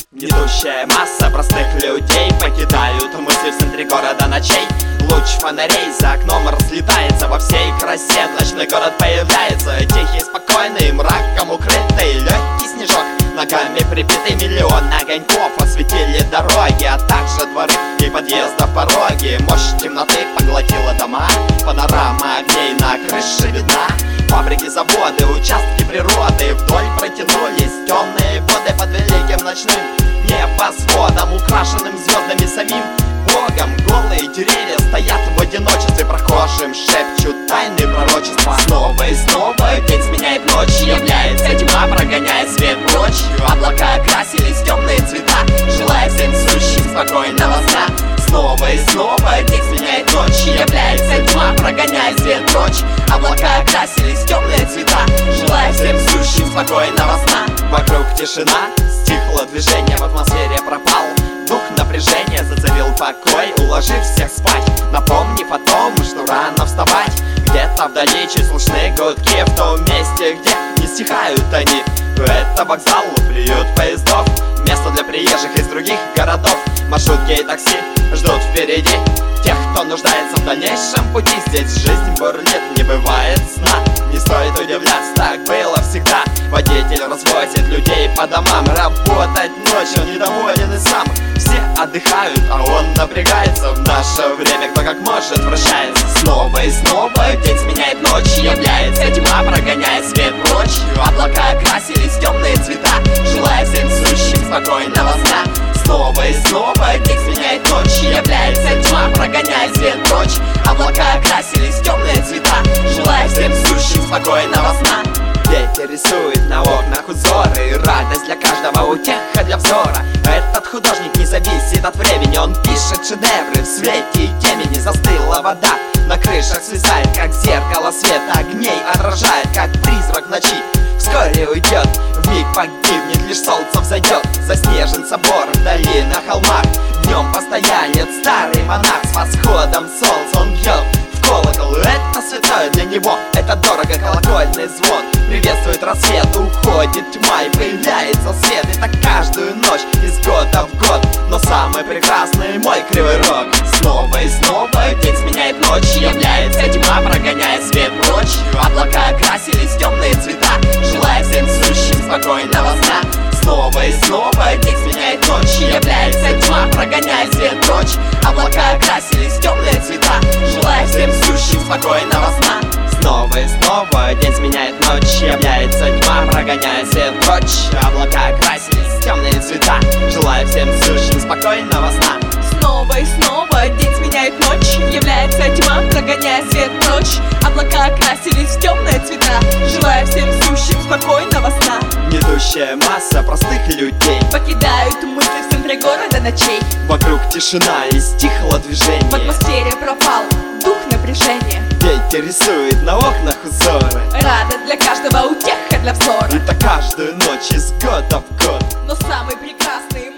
Гнетущая масса простых людей покидают мысли в центре города ночей. Луч фонарей за окном разлетается во всей красе. Ночной город появляется, тихий, спокойный, мраком укрытый. Легкий снежок, ногами прибитый, миллион огоньков осветили дороги, а также дворы и подъездов пороги. Мощь темноты поглотила дома, панорама огней на крыше видна. Фабрики, заводы, участки природы вдоль протянулись темные воды под великим ночным небосводом, украшенным звездами самим Богом. Голые деревья стоят в одиночестве, прохожим шепчут тайны пророчества. Снова и снова день сменяет ночь, является тьма, прогоняя свет прочь. Облака окрасились в темные цвета, желая всем сущим спокойного сна. Снова и снова день сменяет ночь, является тьма, прогоняя свет прочь. Облака окрасились в темные цвета, желая всем сущим спокойного сна. Вокруг тишина, стихло движение, в атмосфере пропал дух напряжения, зацарил покой, уложив всех спать, напомнив о том, что рано вставать. Где-то вдали чуть слышны гудки, в том месте, где не стихают они. Это вокзал, приют поездов, место для приезжих из других городов. Маршрутки и такси ждут впереди тех, кто нуждается в дальнейшем пути. Здесь жизнь бурлит, не бывает сна. Не стоит удивляться, так было всегда. Водитель развозит людей по домам, работать ночью недоволен и сам. Все отдыхают, а он напрягается. В наше время кто как может вращается. Снова и снова день сменяет ночь, является тьма, прогоняя свет прочь. Облака окрасились в темные цвета, желая всем сущим спокойного сна. Снова и снова день сменяет ночь, является тьма, прогоняя свет прочь. Облака окрасились в темные цвета, желая всем сущим спокойного сна. Ветер рисует на окнах узоры, радость для каждого, утеха для взора. Этот художник не зависит от времени, он пишет шедевры в свете и темени. Застыла вода, на крышах свисает, как зеркало свет огней отражает, как призрак ночи. Вскоре уйдет, вмиг погибнет, лишь солнце взойдет. Заснежен собор вдали на холмах, в нем постоянец старый монах. С восходом солнца он бьет в колокол, это святое для него, это дорого, колокольный звон. Приветствует рассвет, уходит тьма и появляется свет. И так каждую ночь, из года в год, но самый прекрасный мой Кривой Рог. Снова и снова день сменяет ночь, является тьма, прогоняя свет прочь. Облака окрасились в темные цвета, желая всем сущим спокойного сна. Снова и снова день сменяет ночь, является тьма, прогоняя свет прочь. Облака окрасились в темные цвета, желая всем сущим спокойного сна. Снова и снова день сменяет ночь, является тьма, прогоняя свет прочь. Облака окрасились в темные цвета, желая всем сущим спокойного сна. Снова и снова день сменяет ночь, является тьма, прогоняя свет прочь. Облака окрасились в темные цвета, желая всем сущим спокойного сна. Гнетущая масса простых людей покидают мысли в центре города ночей. Вокруг тишина и стихло движение, в атмосфере пропал дух напряжения. Ветер рисует на окнах узоры, радость для каждого, утеха для взора. это каждую ночь из года в год, но самый прекрасный